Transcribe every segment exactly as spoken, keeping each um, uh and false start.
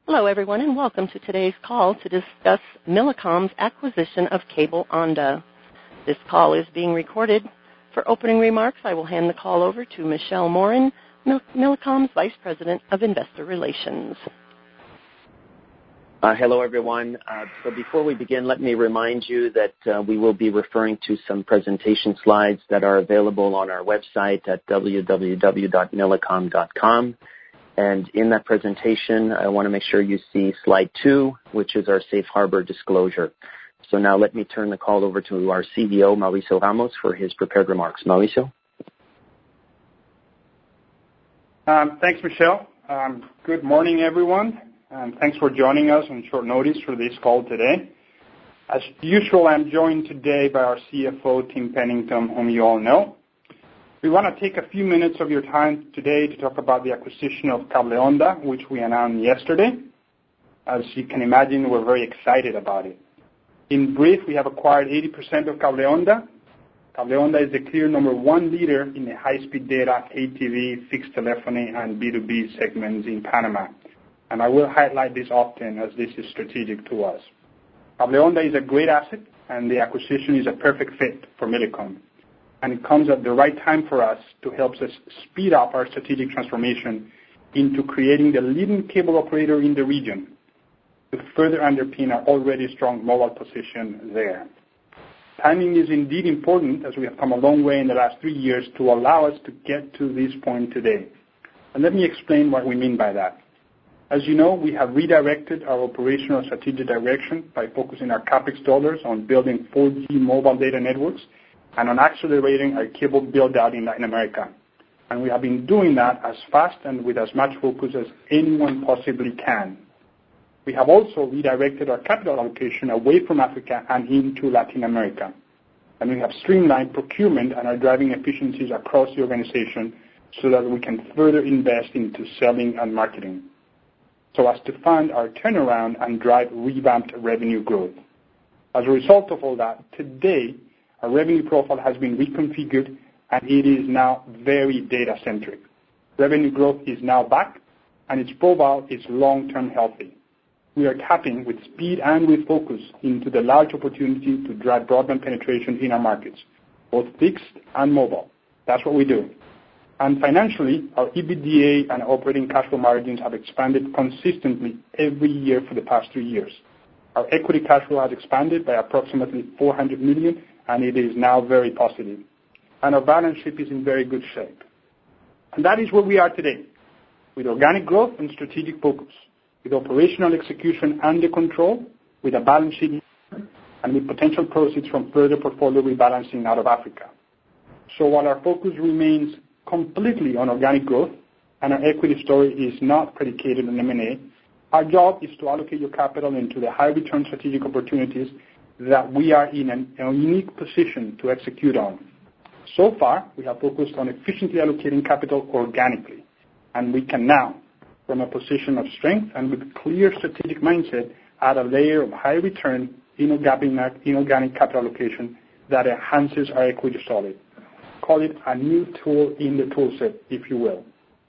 Hello, everyone, and welcome to today's call to discuss Millicom's acquisition of Cable Onda. This call is being recorded. For opening remarks, I will hand the call over to Michelle Morin, Mil- Millicom's Vice President of Investor Relations. Uh, hello, everyone. Uh, so before we begin, let me remind you that uh, we will be referring to some presentation slides that are available on our website at w w w dot millicom dot com. And in that presentation, I want to make sure you see slide two, which is our safe harbor disclosure. So now let me turn the call over to our C E O, Mauricio Ramos, for his prepared remarks. Mauricio? Um, thanks, Michelle. Um, good morning, everyone. And thanks for joining us on short notice for this call today. As usual, I'm joined today by our C F O, Tim Pennington, whom you all know. We want to take a few minutes of your time today to talk about the acquisition of Cable Onda, which we announced yesterday. As you can imagine, we're very excited about it. In brief, we have acquired eighty percent of Cable Onda. Cable Onda is the clear number one leader in the high-speed data, Pay T V, fixed telephony, and B two B segments in Panama. And I will highlight this often as this is strategic to us. Cable Onda is a great asset, and the acquisition is a perfect fit for Millicom. And it comes at the right time for us to help us speed up our strategic transformation into creating the leading cable operator in the region to further underpin our already strong mobile position there. Timing is indeed important, as we have come a long way in the last three years to allow us to get to this point today. And let me explain what we mean by that. As you know, we have redirected our operational strategic direction by focusing our CapEx dollars on building four G mobile data networks and on accelerating our cable build-out in Latin America. And we have been doing that as fast and with as much focus as anyone possibly can. We have also redirected our capital allocation away from Africa and into Latin America. And we have streamlined procurement and are driving efficiencies across the organization so that we can further invest into selling and marketing, so as to fund our turnaround and drive revamped revenue growth. As a result of all that, today, our revenue profile has been reconfigured, and it is now very data-centric. Revenue growth is now back, and its profile is long-term healthy. We are tapping with speed and with focus into the large opportunity to drive broadband penetration in our markets, both fixed and mobile. That's what we do. And financially, our EBITDA and operating cash flow margins have expanded consistently every year for the past three years. Our equity cash flow has expanded by approximately four hundred million dollars, and it is now very positive. And our balance sheet is in very good shape. And that is where we are today, with organic growth and strategic focus, with operational execution under control, with a balance sheet, and with potential proceeds from further portfolio rebalancing out of Africa. So while our focus remains completely on organic growth, and our equity story is not predicated on M and A, our job is to allocate your capital into the high-return strategic opportunities that we are in an, a unique position to execute on. So far, we have focused on efficiently allocating capital organically, and we can now, from a position of strength and with clear strategic mindset, add a layer of high-return inorganic, inorganic capital allocation that enhances our equity story. Call it a new tool in the toolset, if you will.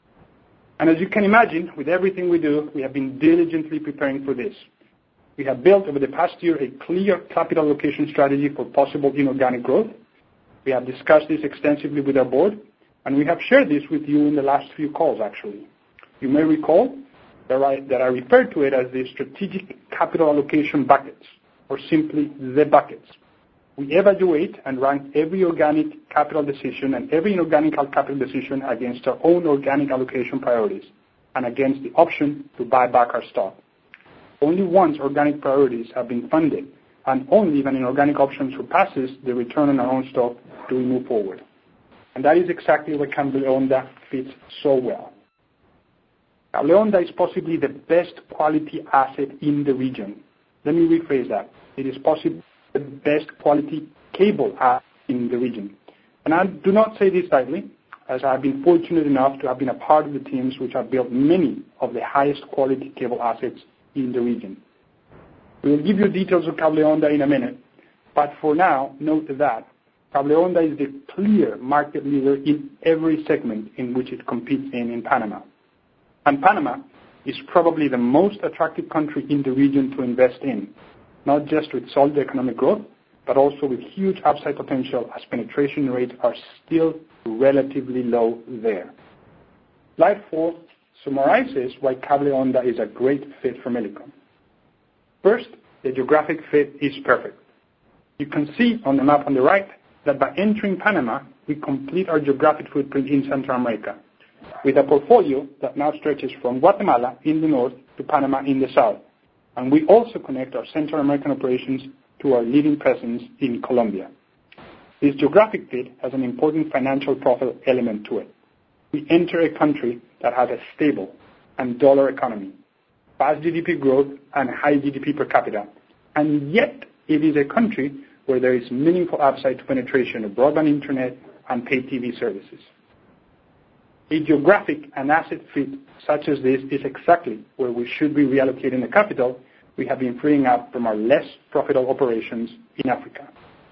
And as you can imagine, with everything we do, we have been diligently preparing for this. We have built over the past year a clear capital allocation strategy for possible inorganic growth. We have discussed this extensively with our board, and we have shared this with you in the last few calls, actually. You may recall that I, that I referred to it as the strategic capital allocation buckets, or simply the buckets. We evaluate and rank every organic capital decision and every inorganic capital decision against our own organic allocation priorities and against the option to buy back our stock. Only once organic priorities have been funded, and only when an organic option surpasses the return on our own stock, do we move forward. And that is exactly where Cable Onda fits so well. Cable Onda is possibly the best quality asset in the region. Let me rephrase that. It is possibly the best quality cable asset in the region. And I do not say this lightly, as I have been fortunate enough to have been a part of the teams which have built many of the highest quality cable assets in the region. We will give you details of Cable Onda in a minute, but for now, note that Cable Onda is the clear market leader in every segment in which it competes in in Panama. And Panama is probably the most attractive country in the region to invest in, not just with solid economic growth, but also with huge upside potential as penetration rates are still relatively low there. Slide four summarizes why Cable Onda is a great fit for Millicom. First, the geographic fit is perfect. You can see on the map on the right that by entering Panama, we complete our geographic footprint in Central America, with a portfolio that now stretches from Guatemala in the north to Panama in the south. And we also connect our Central American operations to our leading presence in Colombia. This geographic fit has an important financial profile element to it. We enter a country that has a stable and dollar economy, fast G D P growth, and high G D P per capita, and yet it is a country where there is meaningful upside to penetration of broadband internet and pay T V services. A geographic and asset fit such as this is exactly where we should be reallocating the capital we have been freeing up from our less profitable operations in Africa.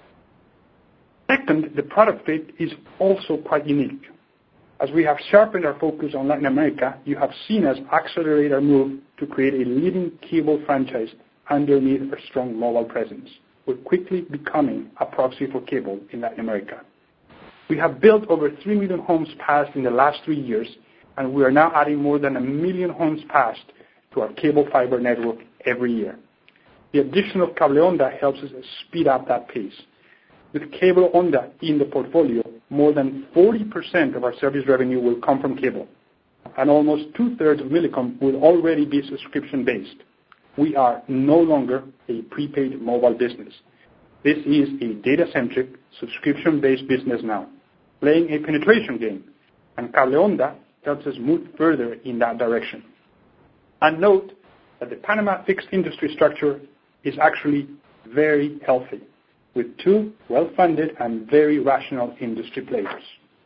Second, the product fit is also quite unique. As we have sharpened our focus on Latin America, you have seen us accelerate our move to create a leading cable franchise underneath our strong mobile presence. We're quickly becoming a proxy for cable in Latin America. We have built over three million homes passed in the last three years, and we are now adding more than a million homes passed to our cable fiber network every year. The addition of Cable Onda helps us speed up that pace. With Cable Onda in the portfolio, more than forty percent of our service revenue will come from cable, and almost two-thirds of Millicom will already be subscription-based. We are no longer a prepaid mobile business. This is a data-centric, subscription-based business now, playing a penetration game, and Cable Onda helps us move further in that direction. And note that the Panama fixed industry structure is actually very healthy, with two well-funded and very rational industry players.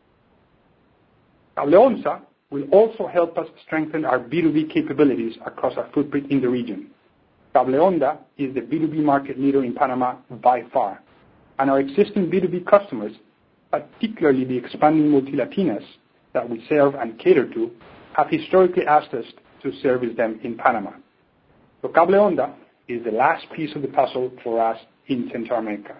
Cable Onda will also help us strengthen our B two B capabilities across our footprint in the region. Cable Onda is the B two B market leader in Panama by far, and our existing B two B customers, particularly the expanding multi-Latinas that we serve and cater to, have historically asked us to service them in Panama. So Cable Onda is the last piece of the puzzle for us in Central America.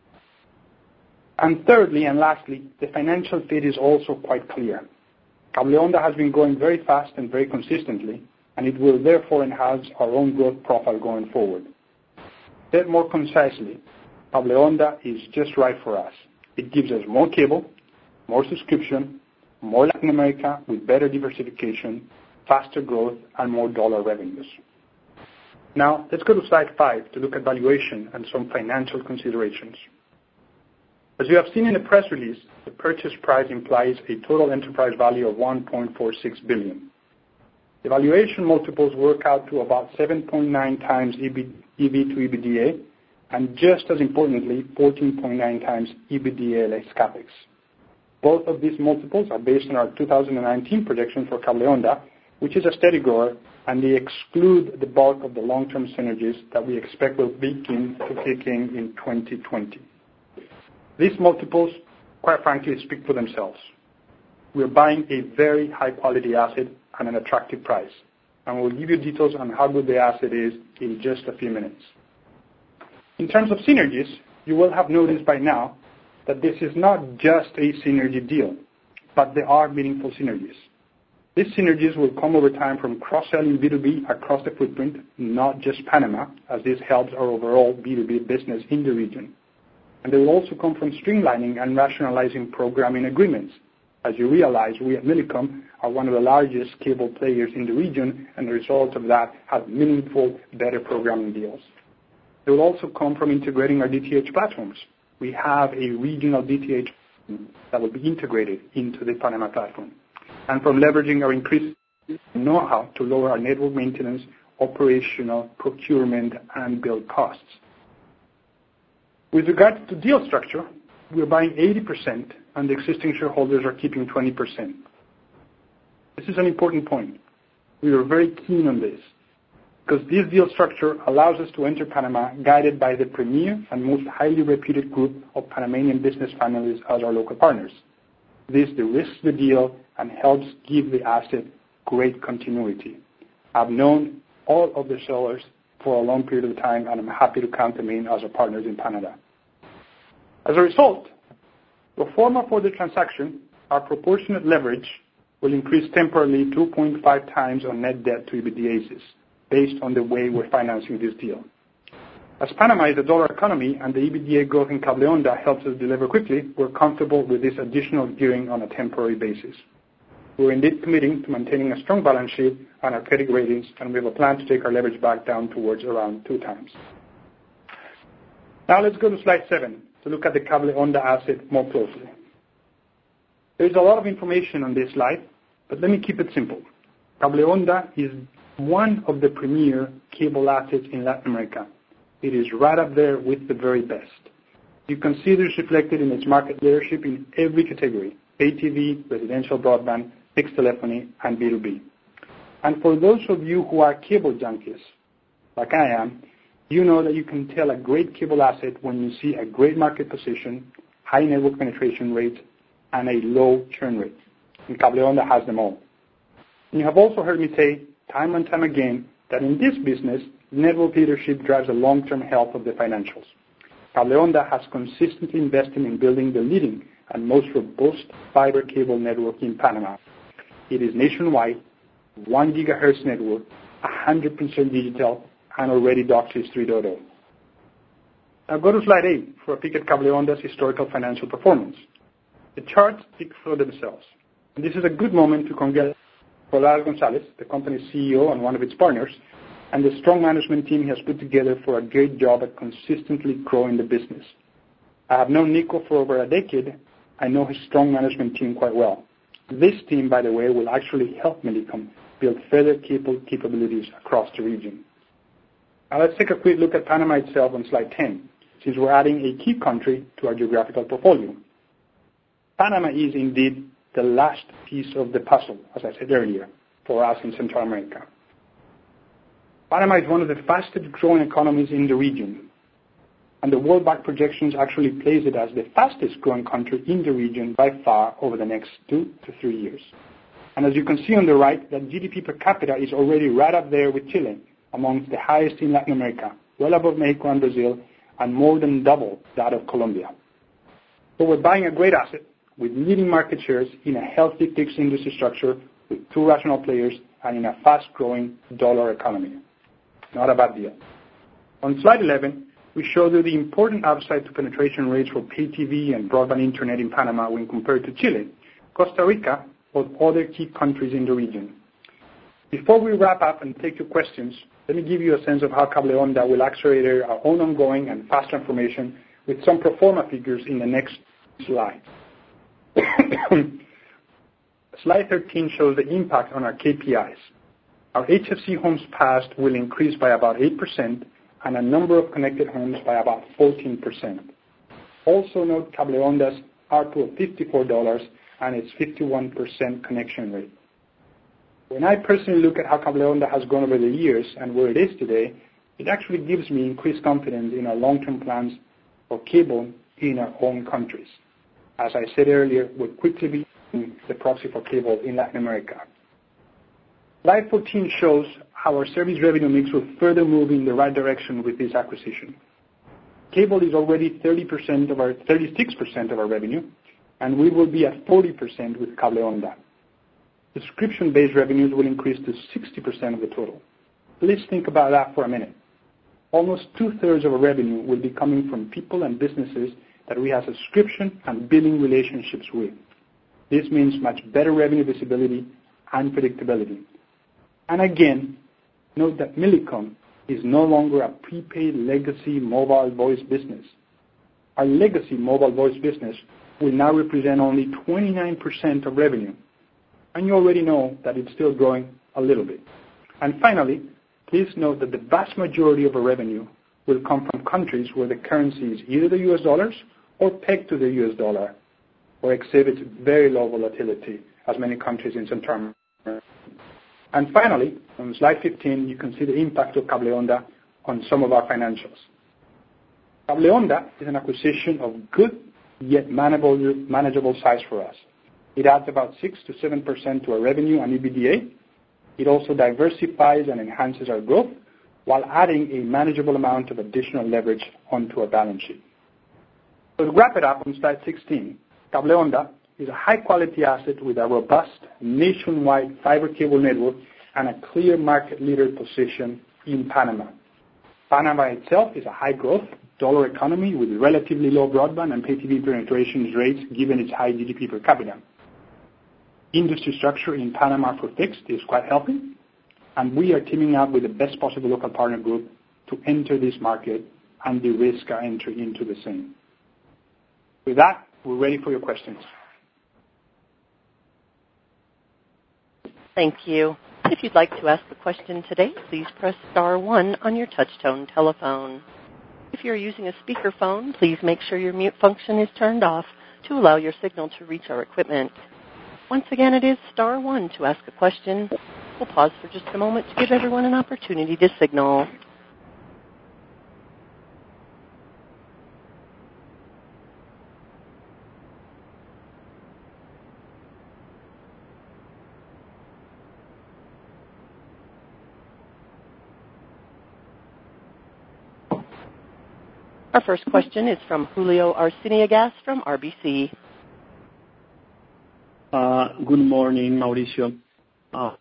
And thirdly and lastly, the financial fit is also quite clear. Cable Onda has been growing very fast and very consistently, and it will therefore enhance our own growth profile going forward. Said more concisely, Cable Onda is just right for us. It gives us more cable, more subscription, more Latin America with better diversification, faster growth, and more dollar revenues. Now, let's go to slide five to look at valuation and some financial considerations. As you have seen in the press release, the purchase price implies a total enterprise value of one point four six billion dollars. The valuation multiples work out to about seven point nine times E V to EBITDA, and just as importantly, fourteen point nine times EBITDA less CapEx. Both of these multiples are based on our two thousand nineteen projection for Cable Onda, which is a steady grower, and they exclude the bulk of the long-term synergies that we expect will begin to kick in in twenty twenty. These multiples, quite frankly, speak for themselves. We're buying a very high-quality asset at an attractive price, and we'll give you details on how good the asset is in just a few minutes. In terms of synergies, you will have noticed by now that this is not just a synergy deal, but there are meaningful synergies. These synergies will come over time from cross-selling B two B across the footprint, not just Panama, as this helps our overall B two B business in the region. And they will also come from streamlining and rationalizing programming agreements. As you realize, we at Millicom are one of the largest cable players in the region, and the result of that have meaningful, better programming deals. They will also come from integrating our D T H platforms. We have a regional D T H that will be integrated into the Panama platform, and from leveraging our increased know-how to lower our network maintenance, operational, procurement, and build costs. With regard to deal structure, we are buying eighty percent, and the existing shareholders are keeping twenty percent. This is an important point. We are very keen on this, because this deal structure allows us to enter Panama guided by the premier and most highly reputed group of Panamanian business families as our local partners. This de-risks the deal and helps give the asset great continuity. I've known all of the sellers for a long period of time, and I'm happy to count them in as our partners in Canada. As a result, pro forma for the transaction, our proportionate leverage will increase temporarily two point five times on net debt to EBITDA basis, based on the way we're financing this deal. As Panama is a dollar economy and the EBITDA growth in Cable Onda helps us deliver quickly, we're comfortable with this additional gearing on a temporary basis. We're indeed committing to maintaining a strong balance sheet and our credit ratings, and we have a plan to take our leverage back down towards around two times. Now let's go to slide seven to look at the Cable Onda asset more closely. There's a lot of information on this slide, but let me keep it simple. Cable Onda is one of the premier cable assets in Latin America. It is right up there with the very best. You can see this reflected in its market leadership in every category: pay T V, residential broadband, fixed telephony, and B two B. And for those of you who are cable junkies, like I am, you know that you can tell a great cable asset when you see a great market position, high network penetration rate, and a low churn rate. And Cable Onda has them all. And you have also heard me say time and time again that in this business, network leadership drives the long-term health of the financials. Cable Onda has consistently invested in building the leading and most robust fiber cable network in Panama. It is nationwide, one gigahertz network, one hundred percent digital, and already DOCSIS three point oh. Now go to slide eight for a peek at Cable Onda's historical financial performance. The charts speak for themselves. And this is a good moment to congratulate Nicolás González, the company's C E O and one of its partners, and the strong management team he has put together for a great job at consistently growing the business. I have known Nico for over a decade. I know his strong management team quite well. This team, by the way, will actually help Millicom build further cable capabilities across the region. Now let's take a quick look at Panama itself on slide ten, since we're adding a key country to our geographical portfolio. Panama is indeed the last piece of the puzzle, as I said earlier, for us in Central America. Panama is one of the fastest growing economies in the region, and the World Bank projections actually place it as the fastest growing country in the region by far over the next two to three years. And as you can see on the right, that G D P per capita is already right up there with Chile, amongst the highest in Latin America, well above Mexico and Brazil, and more than double that of Colombia. So we're buying a great asset with leading market shares in a healthy fixed industry structure with two rational players and in a fast-growing dollar economy. Not a bad deal. On slide eleven, we show you the important upside to penetration rates for pay T V and broadband internet in Panama when compared to Chile, Costa Rica, or other key countries in the region. Before we wrap up and take your questions, let me give you a sense of how Cable Onda will accelerate our own ongoing and fast transformation with some pro forma figures in the next slide. Slide thirteen shows the impact on our K P Is. Our H F C homes passed will increase by about eight percent and a number of connected homes by about fourteen percent. Also note Cable Onda's A R P U of fifty-four dollars and its fifty-one percent connection rate. When I personally look at how Cable Onda has grown over the years and where it is today, it actually gives me increased confidence in our long-term plans for cable in our own countries. As I said earlier, we're quickly becoming the proxy for cable in Latin America. Slide fourteen shows how our service revenue mix will further move in the right direction with this acquisition. Cable is already thirty percent of our, thirty-six percent of our revenue, and we will be at forty percent with Cable Onda. Subscription-based revenues will increase to sixty percent of the total. Let's think about that for a minute. Almost two-thirds of our revenue will be coming from people and businesses that we have subscription and billing relationships with. This means much better revenue visibility and predictability. And again, note that Millicom is no longer a prepaid legacy mobile voice business. Our legacy mobile voice business will now represent only twenty-nine percent of revenue. And you already know that it's still growing a little bit. And finally, please note that the vast majority of our revenue will come from countries where the currency is either the U S dollars or pegged to the U S dollar, or exhibits very low volatility, as many countries in Central America. And finally, on slide fifteen, you can see the impact of Cable Onda on some of our financials. Cable Onda is an acquisition of good yet manageable, manageable size for us. It adds about six to seven percent to our revenue and EBITDA, It also diversifies and enhances our growth while adding a manageable amount of additional leverage onto our balance sheet. So to wrap it up on slide sixteen, Cable Onda is a high-quality asset with a robust nationwide fiber cable network and a clear market leader position in Panama. Panama itself is a high-growth dollar economy with relatively low broadband and pay T V penetration rates given its high G D P per capita. Industry structure in Panama for fixed is quite healthy, and we are teaming up with the best possible local partner group to enter this market and de-risk our entry into the same. With that, we're ready for your questions. Thank you. If you'd like to ask a question today, please press star one on your touch-tone telephone. If you're using a speakerphone, please make sure your mute function is turned off to allow your signal to reach our equipment. Once again, it is star one to ask a question. We'll pause for just a moment to give everyone an opportunity to signal. Our first question is from Julio Arciniagas from R B C. Uh, good morning, Mauricio. Uh,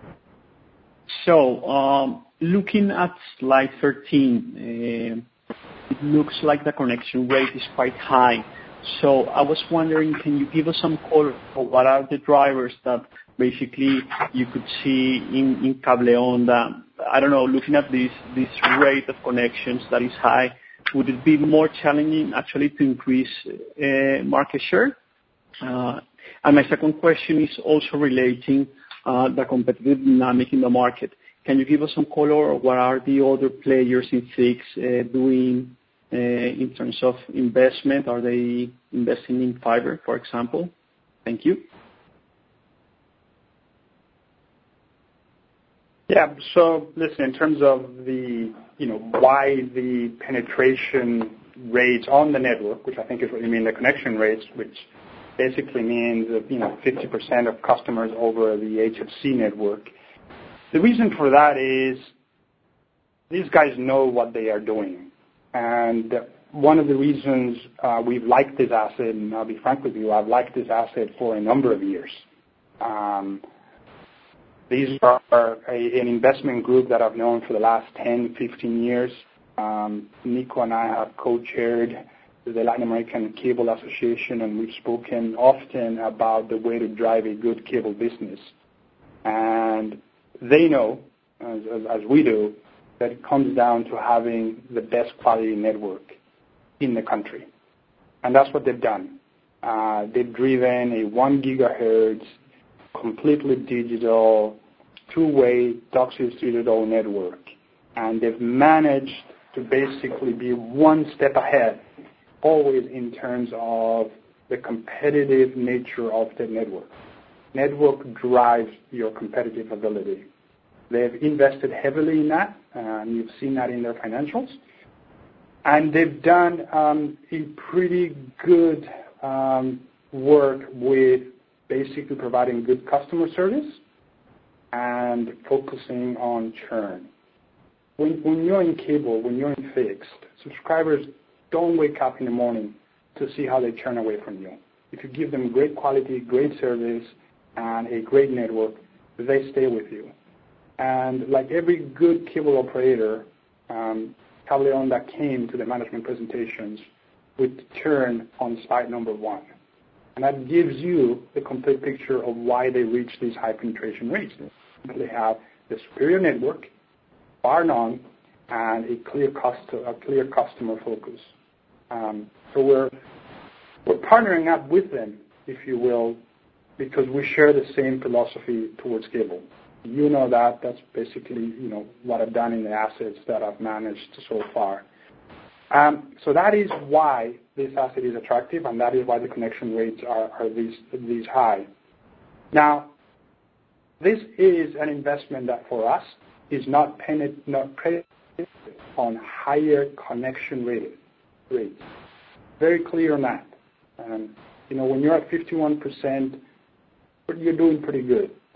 so, um, looking at slide thirteen, uh, it looks like the connection rate is quite high. So I was wondering, can you give us some color for what are the drivers that basically you could see in, in Cable Onda? I don't know, looking at this, this rate of connections that is high, would it be more challenging actually to increase uh, market share? Uh, and my second question is also relating uh, the competitive dynamic in the market. Can you give us some color? What are the other players in fixed uh, doing uh, in terms of investment? Are they investing in fiber, for example? Thank you. Yeah, so listen, in terms of the, you know, why the penetration rates on the network, which I think is what you mean, the connection rates, which basically means that, you know, fifty percent of customers over the H F C network. The reason for that is these guys know what they are doing. And one of the reasons uh, we've liked this asset, and I'll be frank with you, I've liked this asset for a number of years. Um, These are a, an investment group that I've known for the last ten, fifteen years. Um, Nico and I have co-chaired the Latin American Cable Association, and we've spoken often about the way to drive a good cable business. And they know, as, as we do, that it comes down to having the best quality network in the country. And that's what they've done. Uh, they've driven a one gigahertz, completely digital, two-way DOCSIS three point oh network. And they've managed to basically be one step ahead, always in terms of the competitive nature of the network. Network drives your competitive ability. They've invested heavily in that, and you've seen that in their financials. And they've done um, a pretty good um, work with basically providing good customer service and focusing on churn. When, when you're in cable, when you're in fixed, subscribers don't wake up in the morning to see how they churn away from you. If you give them great quality, great service, and a great network, they stay with you. And like every good cable operator, um, Cable Onda came to the management presentations with churn on slide number one. And that gives you the complete picture of why they reach these high penetration rates. They have the superior network, bar none, and a clear, cost, a clear customer focus. Um, so we're, we're partnering up with them, if you will, because we share the same philosophy towards cable. You know that. That's basically, you know, what I've done in the assets that I've managed so far. Um, so that is why this asset is attractive, and that is why the connection rates are, are these, these high. Now, this is an investment that for us is not penet- not predicated on higher connection rate, rates. Very clear on that. Um, you know, when you're at fifty-one percent, you're doing pretty good.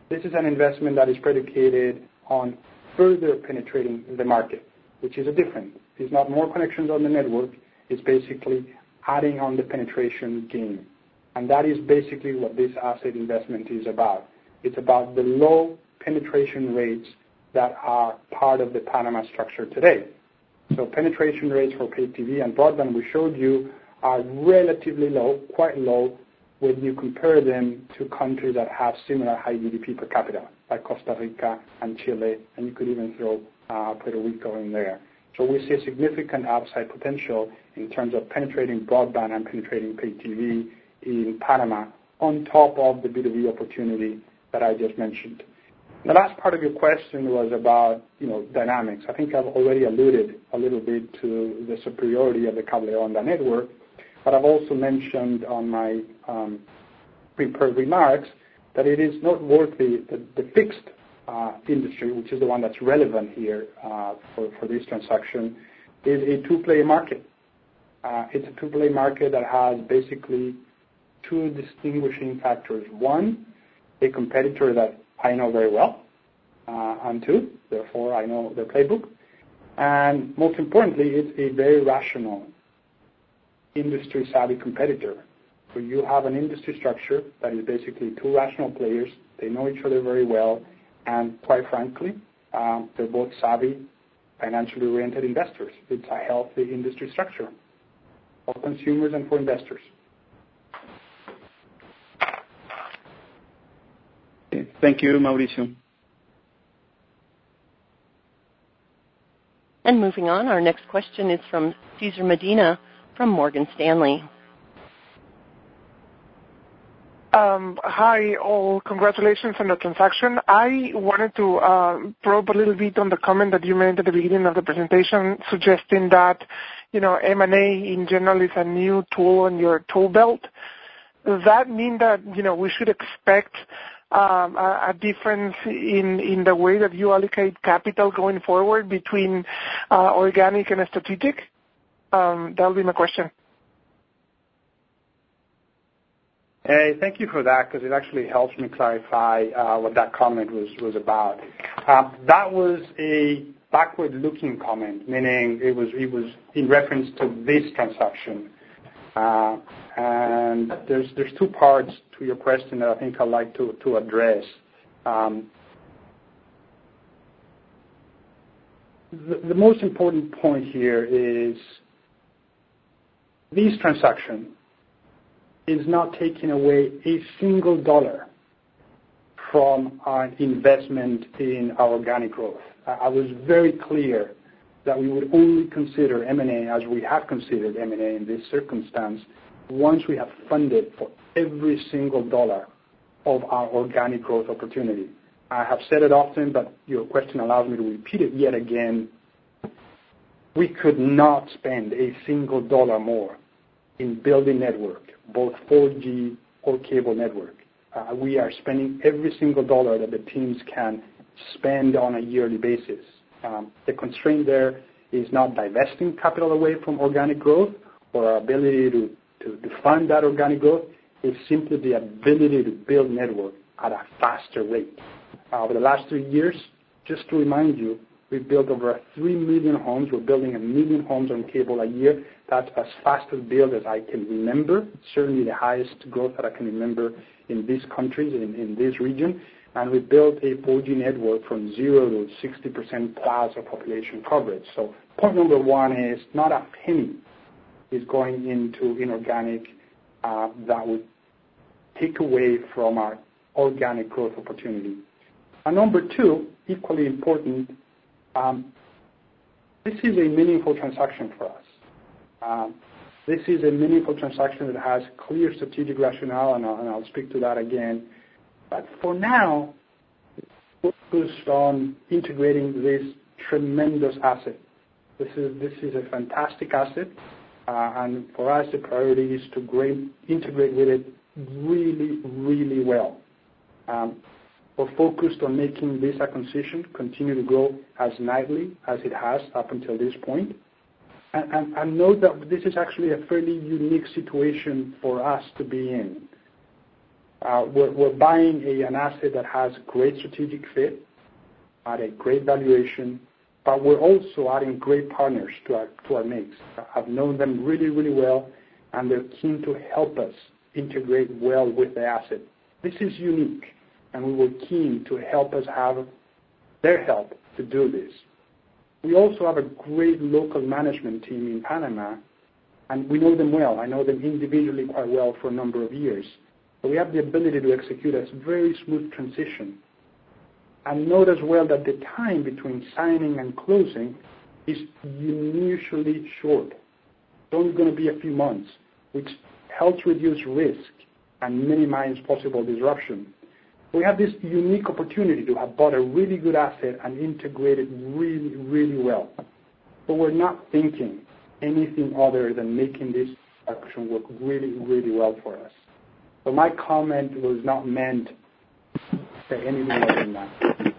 This is an investment that is predicated on further penetrating the market, which is a different. It's not more connections on the network. It's basically adding on the penetration game. And that is basically what this asset investment is about. It's about the low penetration rates that are part of the Panama structure today. So penetration rates for pay T V and broadband we showed you are relatively low, quite low, when you compare them to countries that have similar high G D P per capita, like Costa Rica and Chile, and you could even throw uh, Puerto Rico in there. So we see a significant upside potential in terms of penetrating broadband and penetrating pay T V in Panama on top of the B two B opportunity that I just mentioned. The last part of your question was about, you know, dynamics. I think I've already alluded a little bit to the superiority of the Cable Onda network, but I've also mentioned on my um, prepared remarks that it is noteworthy that the fixed uh, industry, which is the one that's relevant here uh, for, for this transaction, is a two-player market. Uh, it's a two-player market that has basically two distinguishing factors. One, a competitor that I know very well, uh, and two, therefore I know their playbook. And most importantly, it's a very rational, industry-savvy competitor. So you have an industry structure that is basically two rational players. They know each other very well, and quite frankly, um, they're both savvy, financially oriented investors. It's a healthy industry structure for consumers and for investors. Okay. Thank you, Mauricio. And moving on, our next question is from Cesar Medina from Morgan Stanley. Um, hi, all. Congratulations on the transaction. I wanted to uh, probe a little bit on the comment that you made at the beginning of the presentation, suggesting that, you know, M and A in general is a new tool in your tool belt. Does that mean that, you know, we should expect um, a, a difference in, in the way that you allocate capital going forward between uh, organic and strategic? Um, that will be my question. Hey, thank you for that, because it actually helps me clarify uh, what that comment was, was about. Uh, that was a backward-looking comment, meaning it was it was in reference to this transaction. Uh, and there's there's two parts to your question that I think I'd like to, to address. Um, the, the most important point here is this transaction is not taking away a single dollar from our investment in our organic growth. I was very clear that we would only consider M and A, as we have considered M and A in this circumstance, once we have funded for every single dollar of our organic growth opportunity. I have said it often, but your question allows me to repeat it yet again. We could not spend a single dollar more in building network, both four G or cable network. Uh, we are spending every single dollar that the teams can spend on a yearly basis. Um, the constraint there is not divesting capital away from organic growth or our ability to, to, to fund that organic growth. It's simply the ability to build network at a faster rate. Uh, over the last three years, just to remind you, we've built over three million homes. We're building a million homes on cable a year. That's as fast a build as I can remember, certainly the highest growth that I can remember in these countries, in, in this region. And we built a four G network from zero to sixty percent plus of population coverage. So point number one is not a penny is going into inorganic uh, that would take away from our organic growth opportunity. And number two, equally important, um, this is a meaningful transaction for us. Um, this is a meaningful transaction that has clear strategic rationale, and I'll, and I'll speak to that again. But for now, we're focused on integrating this tremendous asset. This is this is a fantastic asset, uh, and for us, the priority is to great, integrate with it really, really well. Um, we're focused on making this acquisition continue to grow as nicely as it has up until this point. And, and, and note that this is actually a fairly unique situation for us to be in. Uh, we're, we're buying a, an asset that has great strategic fit at a great valuation, but we're also adding great partners to our, to our mix. I've known them really, really well, and they're keen to help us integrate well with the asset. This is unique, and we were keen to help us have their help to do this. We also have a great local management team in Panama, and we know them well. I know them individually quite well for a number of years. So we have the ability to execute a very smooth transition. And note as well that the time between signing and closing is unusually short. It's only going to be a few months, which helps reduce risk and minimize possible disruption. We have this unique opportunity to have bought a really good asset and integrate it really, really well. But we're not thinking anything other than making this action work really, really well for us. So my comment was not meant to say anything other than that.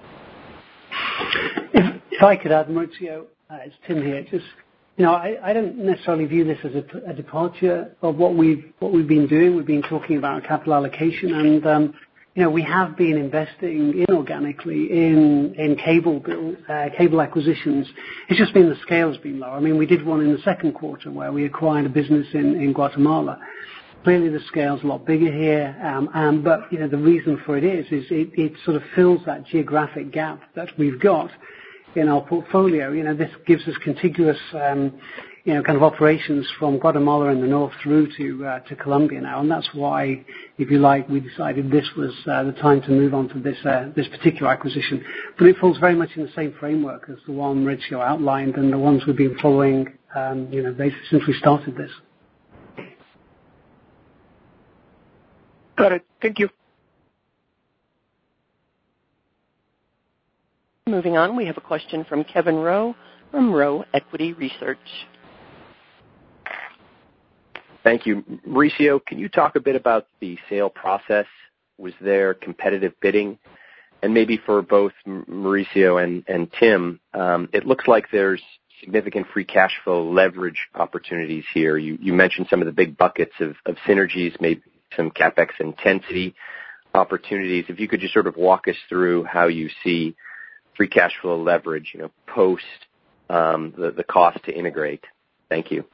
If, if I could add, Maurizio, uh, it's Tim here. Just, you know, I, I don't necessarily view this as a, a departure of what we've what we've been doing. We've been talking about capital allocation, and um, you know, we have been investing inorganically in in cable build, uh, cable acquisitions. It's just been the scale has been low. I mean, we did one in the second quarter where we acquired a business in, in Guatemala. Clearly, the scale's a lot bigger here, um, um, but you know, the reason for it is is it, it sort of fills that geographic gap that we've got in our portfolio. You know, this gives us contiguous, um, you know, kind of operations from Guatemala in the north through to uh, to Colombia now, and that's why, if you like, we decided this was uh, the time to move on to this uh, this particular acquisition. But it falls very much in the same framework as the one Maurizio outlined and the ones we've been following, um, you know, basically since we started this. Got it. Thank you. Moving on, we have a question from Kevin Rowe from Rowe Equity Research. Thank you. Mauricio, can you talk a bit about the sale process? Was there competitive bidding? And maybe for both Mauricio and, and Tim, um, it looks like there's significant free cash flow leverage opportunities here. You, you mentioned some of the big buckets of, of synergies, maybe some CapEx intensity opportunities. If you could just sort of walk us through how you see free cash flow leverage, you know, post um, the, the cost to integrate. Thank you.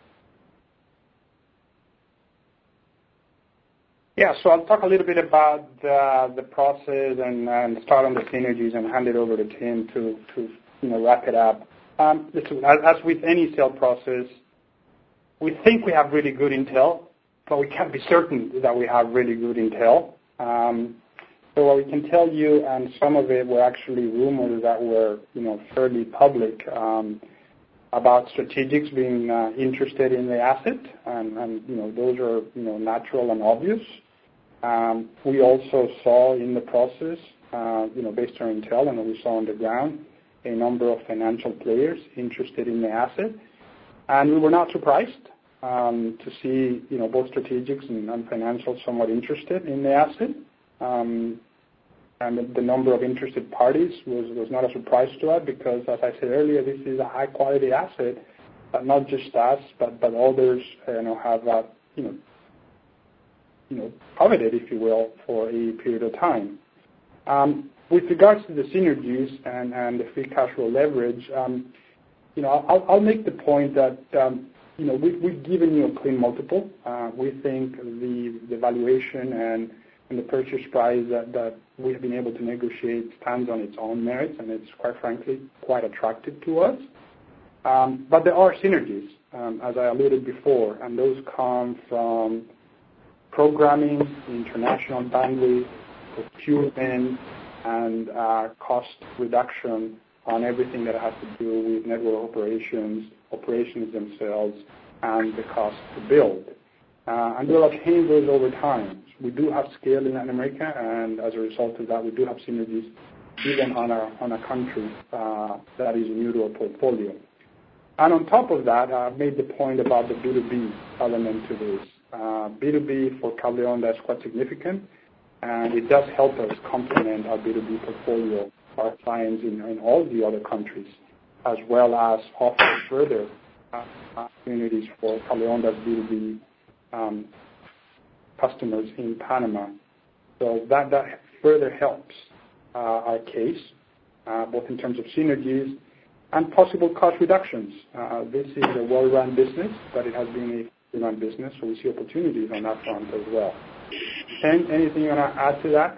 Yeah, so I'll talk a little bit about uh, the process and, and start on the synergies and hand it over to Tim to, to you know, wrap it up. Um, listen, as, as with any sale process, we think we have really good intel, but we can't be certain that we have really good intel. Um, so what we can tell you, and some of it were actually rumors that were, you know, fairly public, um, about strategics being uh, interested in the asset, and, and you know, those are, you know, natural and obvious. Um, we also saw in the process, uh, you know, based on intel and what we saw on the ground, a number of financial players interested in the asset, and we were not surprised um, to see, you know, both strategics and, and financials somewhat interested in the asset. Um, and the, the number of interested parties was, was not a surprise to us because, as I said earlier, this is a high-quality asset that not just us, but, but others, you know, have, uh, you know, you know, coveted, if you will, for a period of time. Um, with regards to the synergies and, and the free cash flow leverage, um, you know, I'll, I'll make the point that, um, you know, we, we've given you a clean multiple. Uh, we think the, the valuation and, and the purchase price that, that we have been able to negotiate stands on its own merits, and it's, quite frankly, quite attractive to us. Um, but there are synergies, um, as I alluded before, and those come from programming, international bandwidth, procurement, and uh, cost reduction on everything that has to do with network operations, operations themselves, and the cost to build. Uh, and we'll obtain those over time. We do have scale in Latin America, and as a result of that, we do have synergies even on a, on a country uh, that is new to our portfolio. And on top of that, I've made the point about the B two B element to this. Uh, B two B for Cable Onda is quite significant, and it does help us complement our B two B portfolio, our clients in, in all the other countries, as well as offer further uh, opportunities for Cable Onda's B two B um, customers in Panama. So that, that further helps uh, our case, uh, both in terms of synergies and possible cost reductions. Uh, this is a well-run business, but it has been a well-run business, so we see opportunities on that front as well. Ken, anything you want to add to that?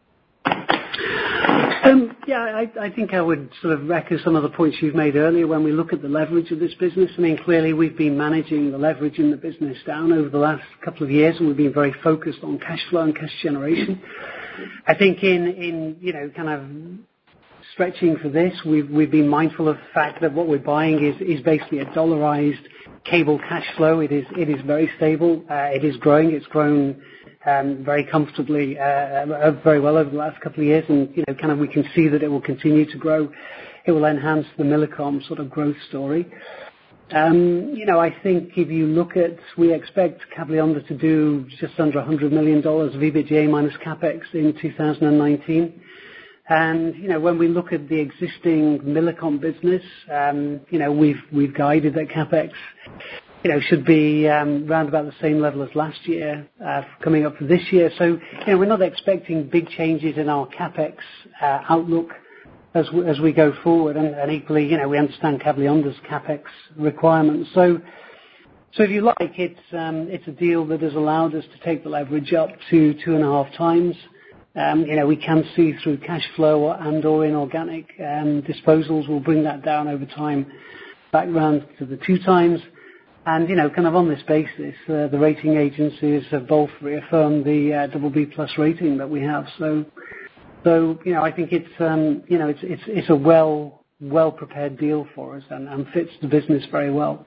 Um, yeah, I, I think I would sort of echo some of the points you've made earlier when we look at the leverage of this business. I mean, clearly we've been managing the leverage in the business down over the last couple of years, and we've been very focused on cash flow and cash generation. I think in, in you know, kind of stretching for this, we've, we've been mindful of the fact that what we're buying is, is basically a dollarized cable cash flow. It is, it is very stable. Uh, it is growing. It's grown Um, very comfortably, uh, very well over the last couple of years, and you know, kind of we can see that it will continue to grow. It will enhance the Millicom sort of growth story. Um, you know, I think if you look at, we expect Cable Onda to do just under one hundred million dollars of EBITDA minus capex in two thousand nineteen. And you know, when we look at the existing Millicom business, um, you know, we've we've guided that capex, you know, should be um, around about the same level as last year, uh, coming up for this year. So, you know, we're not expecting big changes in our capex uh, outlook as we, as we go forward. And, and equally, you know, we understand Cable Onda's capex requirements. So, so if you like, it's um, it's a deal that has allowed us to take the leverage up to two and a half times. Um, you know, we can see through cash flow and or inorganic um, disposals, we'll bring that down over time back round to the two times. And, you know, kind of on this basis, uh, the rating agencies have both reaffirmed the uh, double B plus rating that we have. So, so you know, I think it's, um, you know, it's it's it's a well well prepared deal for us and, and fits the business very well.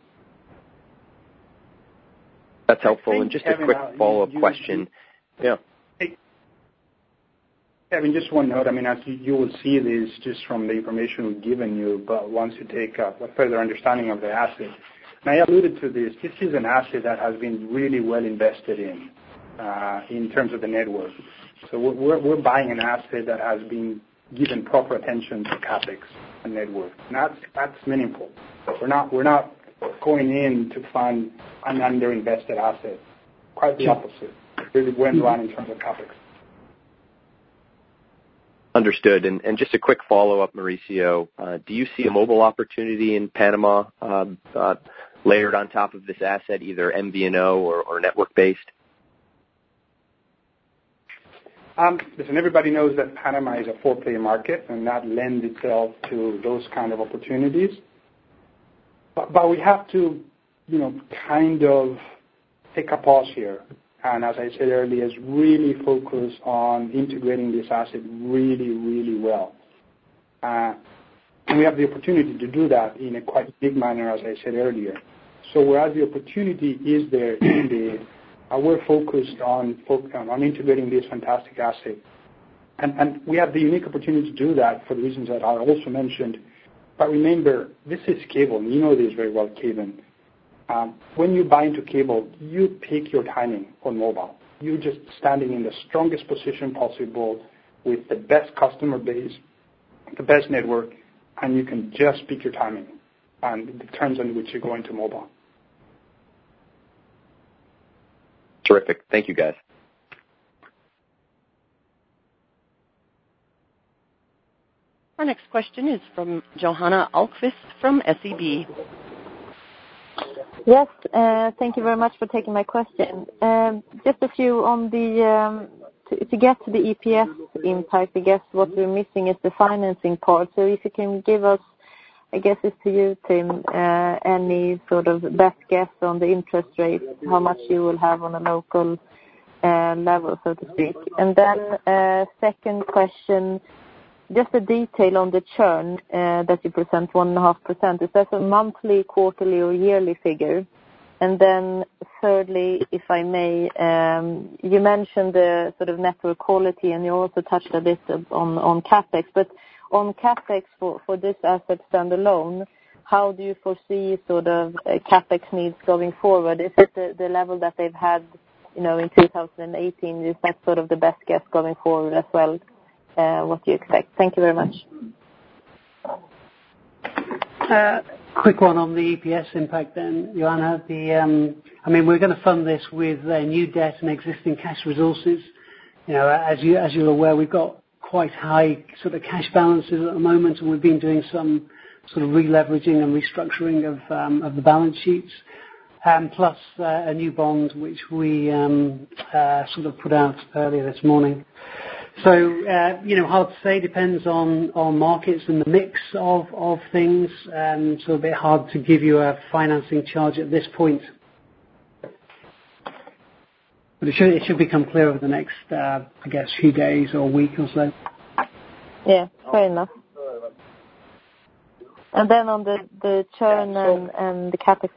That's helpful. And just a quick follow up question. Yeah. Hey, Kevin, just one note. I mean, as you, you will see this just from the information we've given you, but once you take a, a further understanding of the asset. And I alluded to this. This is an asset that has been really well invested in, uh, in terms of the network. So we're, we're buying an asset that has been given proper attention to capex and network, and that's that's meaningful. We're not we're not going in to fund an underinvested asset. Quite the opposite. Really well run in terms of capex. Understood. And, and just a quick follow-up, Mauricio. Uh, do you see a mobile opportunity in Panama uh, uh, layered on top of this asset, either M V N O or, or network-based? Um, listen, everybody knows that Panama is a four-player market, and that lends itself to those kind of opportunities. But, but we have to, you know, kind of take a pause here. And as I said earlier, is really focus on integrating this asset really, really well. Uh, and we have the opportunity to do that in a quite big manner, as I said earlier. So whereas the opportunity is there indeed, uh, we're focused on, on integrating this fantastic asset. And, and we have the unique opportunity to do that for the reasons that I also mentioned. But remember, this is cable, and you know this very well, Kevin. Um, when you buy into cable, you pick your timing on mobile. You're just standing in the strongest position possible with the best customer base, the best network, and you can just pick your timing and the terms on which you go into mobile. Terrific. Thank you, guys. Our next question is from Johanna Ahlqvist from S E B. Yes, uh, thank you very much for taking my question. Um, just a few on the, um, to, to get to the E P S impact, I guess what we're missing is the financing part. So if you can give us, I guess it's to you, Tim, uh, any sort of best guess on the interest rate, how much you will have on a local uh, level, so to speak. And then uh, second question, just a detail on the churn uh, that you present, one point five percent. Is that a monthly, quarterly, or yearly figure? And then thirdly, if I may, um, you mentioned the sort of network quality, and you also touched a bit on, on CapEx. But on CapEx for, for this asset standalone, how do you foresee sort of uh, CapEx needs going forward? Is it the, the level that they've had, you know, in two thousand eighteen? Is that sort of the best guess going forward as well? Uh, what do you expect? Thank you very much. Uh, quick one on the E P S impact then, Joanna. The, um, I mean, we're going to fund this with uh, new debt and existing cash resources. you know, as you as you're aware, we've got quite high sort of cash balances at the moment, and we've been doing some sort of re-leveraging and restructuring of um, of the balance sheets, um, plus uh, a new bond which we um, uh, sort of put out earlier this morning. So, uh, you know, hard to say, depends on, on markets and the mix of, of things, um, so a bit hard to give you a financing charge at this point. But it should, it should become clear over the next, uh, I guess, few days or week or so. Yeah, fair enough. And then on the, the churn yeah, so, and, and the capex.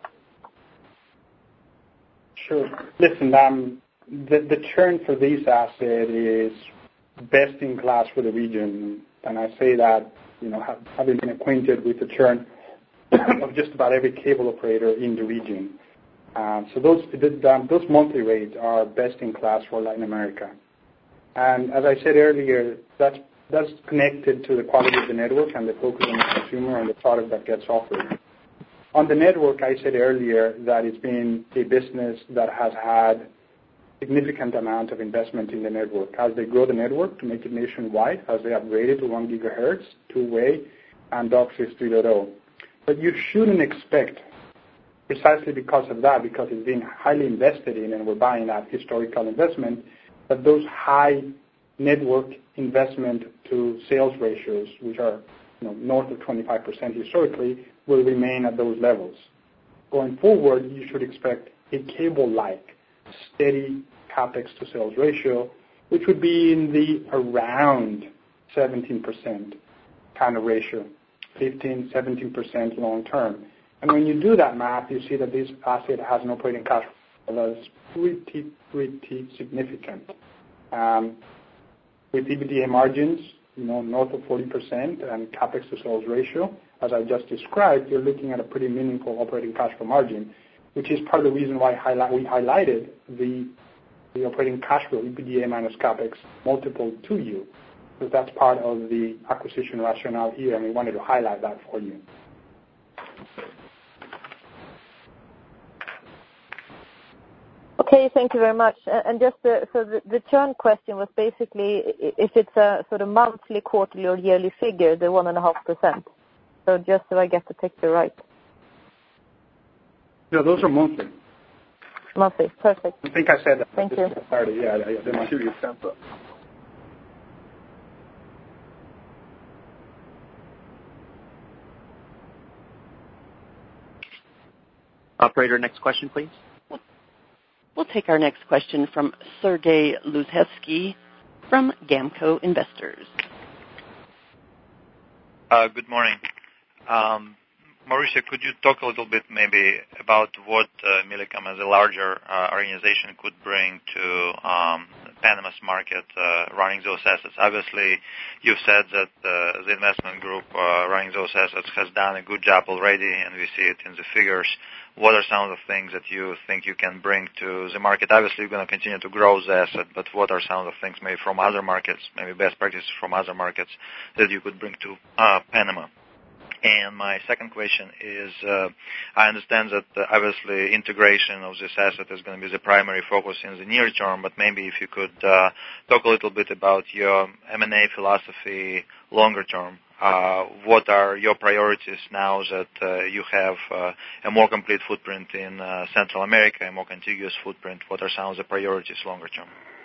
Sure. Listen, um, the, the churn for this asset is best in class for the region, and I say that, you know, having been acquainted with the churn of just about every cable operator in the region. Um, so those the, those monthly rates are best in class for Latin America. And as I said earlier, that's that's connected to the quality of the network and the focus on the consumer and the product that gets offered. On the network, I said earlier that it's been a business that has had significant amount of investment in the network. As they grow the network to make it nationwide, as they upgrade it to one gigahertz, two-way, and DOCSIS three point oh. But you shouldn't expect, precisely because of that, because it's been highly invested in and we're buying that historical investment, that those high network investment to sales ratios, which are, you know, north of twenty-five percent historically, will remain at those levels. Going forward, you should expect a cable-like steady capex to sales ratio, which would be in the around seventeen percent kind of ratio, fifteen, seventeen percent long term. And when you do that math, you see that this asset has an operating cash flow that's pretty, pretty significant. Um, with EBITDA margins, you know, north of forty percent and capex to sales ratio, as I just described, you're looking at a pretty meaningful operating cash flow margin, which is part of the reason why highlight, we highlighted the, the operating cash flow, EBITDA minus capex multiple to you, because that's part of the acquisition rationale here, and we wanted to highlight that for you. Okay, thank you very much. And just the, so the, the churn question was basically if it's a sort of monthly, quarterly, or yearly figure, the one and a half percent. So just so I get the picture right. No, those are monthly. Monthly, perfect. I think I said that. Thank you. thirty, yeah, they're my serious sample. Operator, next question, please. We'll take our next question from Sergey Luzhevsky from Gamco Investors. Uh, good morning. Um, Mauricio, could you talk a little bit maybe about what uh, Millicom as a larger uh, organization could bring to um, Panama's market uh, running those assets? Obviously, you've said that uh, the investment group uh, running those assets has done a good job already, and we see it in the figures. What are some of the things that you think you can bring to the market? Obviously, you're going to continue to grow the asset, but what are some of the things maybe from other markets, maybe best practices from other markets that you could bring to uh, Panama? And my second question is, uh, I understand that uh, obviously integration of this asset is going to be the primary focus in the near term, but maybe if you could uh, talk a little bit about your M and A philosophy longer term. Uh, what are your priorities now that uh, you have uh, a more complete footprint in uh, Central America, a more contiguous footprint? What are some of the priorities longer term?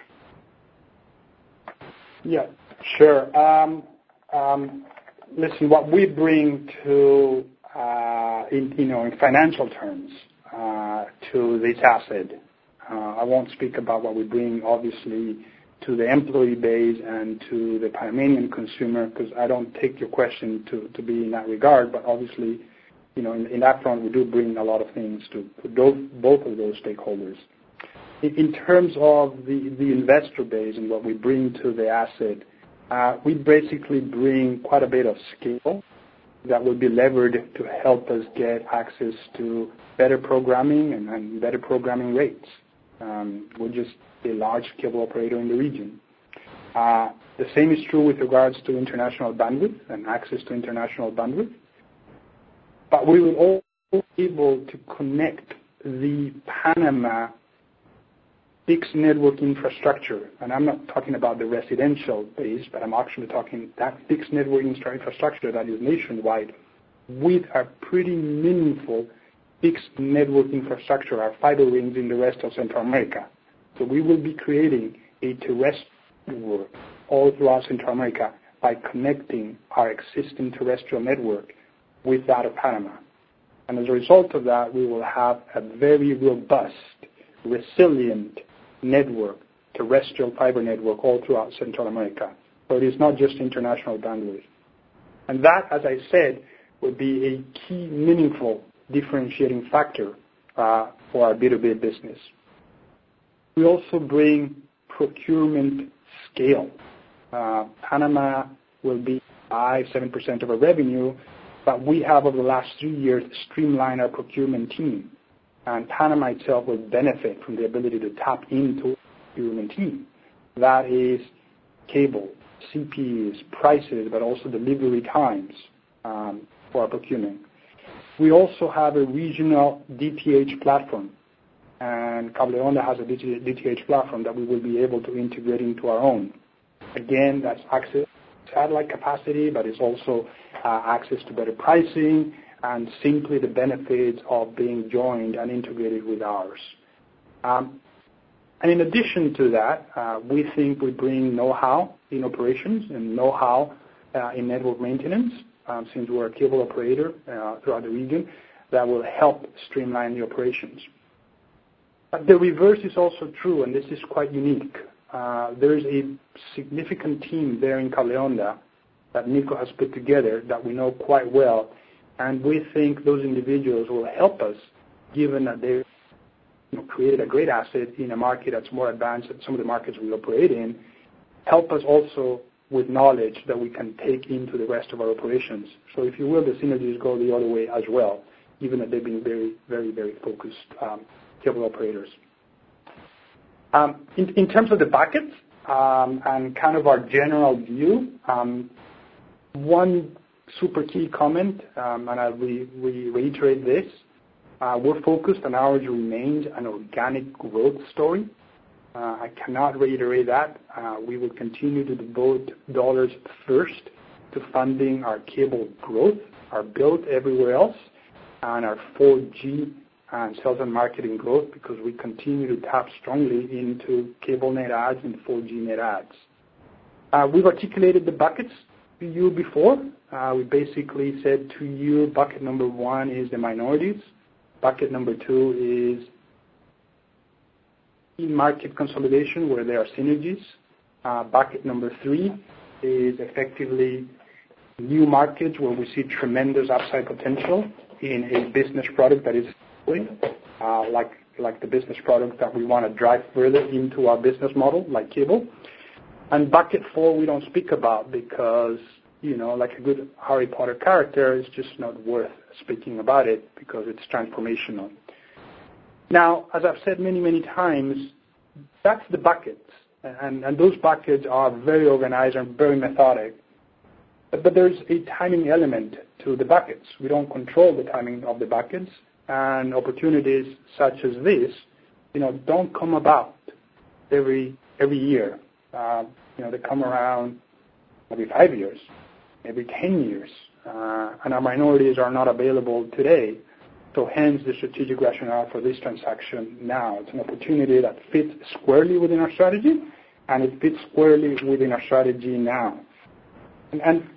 Yeah, sure. Um, um, listen, what we bring to, uh, in, you know, in financial terms uh, to this asset, uh, I won't speak about what we bring, obviously, to the employee base and to the Panamanian consumer, because I don't take your question to, to be in that regard. But obviously, you know, in, in that front, we do bring a lot of things to, to both, both of those stakeholders. In, in terms of the, the investor base and what we bring to the asset, uh, we basically bring quite a bit of scale that will be levered to help us get access to better programming and, and better programming rates. Um, we're just a large cable operator in the region. Uh, the same is true with regards to international bandwidth and access to international bandwidth. But we will also be able to connect the Panama fixed network infrastructure, and I'm not talking about the residential base, but I'm actually talking that fixed network infrastructure that is nationwide with a pretty meaningful fixed network infrastructure, our fiber rings in the rest of Central America. So we will be creating a terrestrial network all throughout Central America by connecting our existing terrestrial network with that of Panama. And as a result of that, we will have a very robust, resilient network, terrestrial fiber network all throughout Central America. So it is not just international bandwidth. And that, as I said, will be a key, meaningful differentiating factor uh, for our B two B business. We also bring procurement scale. Uh, Panama will be five, seven percent of our revenue, but we have over the last three years streamlined our procurement team. And Panama itself will benefit from the ability to tap into a procurement team. That is cable, C P Es, prices, but also delivery times um, for our procurement. We also have a regional D T H platform, and Cable Onda has a D T H platform that we will be able to integrate into our own. Again, that's access to satellite capacity, but it's also uh, access to better pricing and simply the benefits of being joined and integrated with ours. Um, and in addition to that, uh, we think we bring know-how in operations and know-how uh, in network maintenance, um, since we're a cable operator uh, throughout the region, that will help streamline the operations. But the reverse is also true, and this is quite unique. Uh, there is a significant team there in Cable Onda that Nico has put together that we know quite well, and we think those individuals will help us, given that they you know, created a great asset in a market that's more advanced than some of the markets we operate in, help us also with knowledge that we can take into the rest of our operations. So if you will, the synergies go the other way as well, given that they've been very, very, very focused um, cable operators. Um, in, in terms of the buckets um, and kind of our general view, um, one super key comment, um, and I'll re- re- reiterate this, uh, we're focused and ours remains an organic growth story. Uh, I cannot reiterate that. Uh, we will continue to devote dollars first to funding our cable growth, our build everywhere else, and our four G and sales and marketing growth, because we continue to tap strongly into cable net adds and four G net adds. Uh, we've articulated the buckets to you before. Uh, we basically said to you, bucket number one is the minorities. Bucket number two is market consolidation, where there are synergies. Uh, bucket number three is effectively new markets where we see tremendous upside potential in a business product that is uh, like like the business product that we want to drive further into our business model, like cable. And bucket four we don't speak about because, you know, like a good Harry Potter character, it's just not worth speaking about it because it's transformational. Now, as I've said many, many times, that's the buckets. And, and those buckets are very organized and very methodic. But, but there's a timing element to the buckets. We don't control the timing of the buckets. And opportunities such as this, you know, don't come about every every year. Uh, you know, they come around every five years, every ten years. Uh, and our minorities are not available today. So hence the strategic rationale for this transaction now. It's an opportunity that fits squarely within our strategy, and it fits squarely within our strategy now. And, and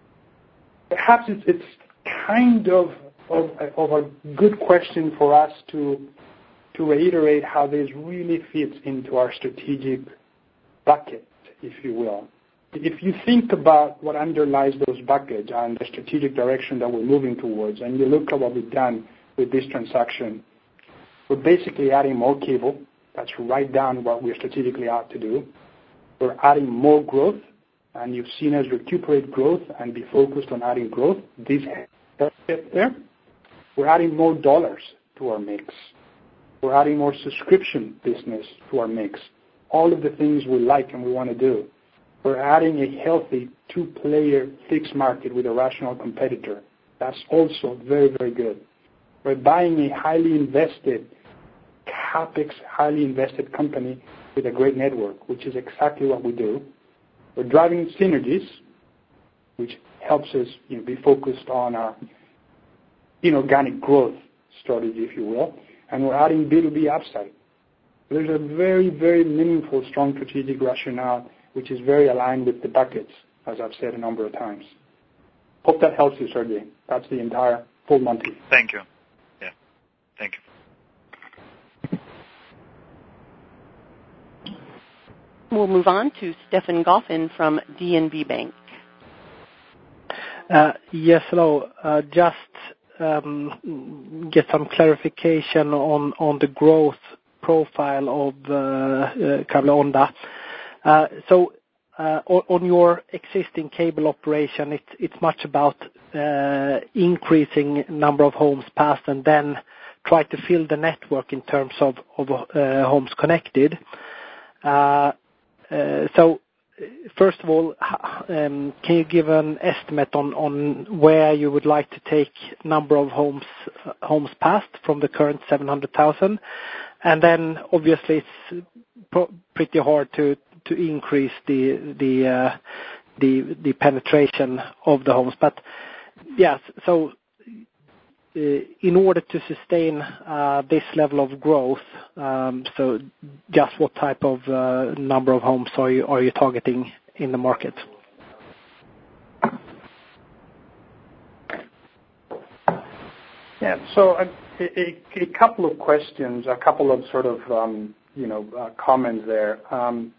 perhaps it's, it's kind of, of, of a good question for us to, to reiterate how this really fits into our strategic bucket, if you will. If you think about what underlies those buckets and the strategic direction that we're moving towards, and you look at what we've done with this transaction, we're basically adding more cable. That's right down what we're strategically out to do. We're adding more growth, and you've seen us recuperate growth and be focused on adding growth. This there. We're adding more dollars to our mix. We're adding more subscription business to our mix. All of the things we like and we want to do. We're adding a healthy two-player fixed market with a rational competitor. That's also very, very good. We're buying a highly invested CapEx, highly invested company with a great network, which is exactly what we do. We're driving synergies, which helps us you know, be focused on our inorganic growth strategy, if you will, and we're adding B two B upside. There's a very, very meaningful, strong strategic rationale, which is very aligned with the buckets, as I've said a number of times. Hope that helps you, Sergey. That's the entire full Monty. Thank you. Yeah, thank you. We'll move on to Stefan Goffin from D N B Bank. Uh, yes, hello. Uh, just um, get some clarification on, on the growth profile of uh, uh, Cable Onda. Uh, so uh, on, on your existing cable operation, it's, it's much about uh, increasing number of homes passed and then try to fill the network in terms of, of uh, homes connected. Uh, uh, so First of all, um, can you give an estimate on, on where you would like to take number of homes uh, homes passed from the current seven hundred thousand? And then obviously it's pro- pretty hard to, to increase the the, uh, the the penetration of the homes. But yes, so uh, in order to sustain uh, this level of growth, um, so just what type of uh, number of homes are you are you targeting in the market? Yeah, so a, a, a couple of questions, a couple of sort of um, you know uh, comments there. Um,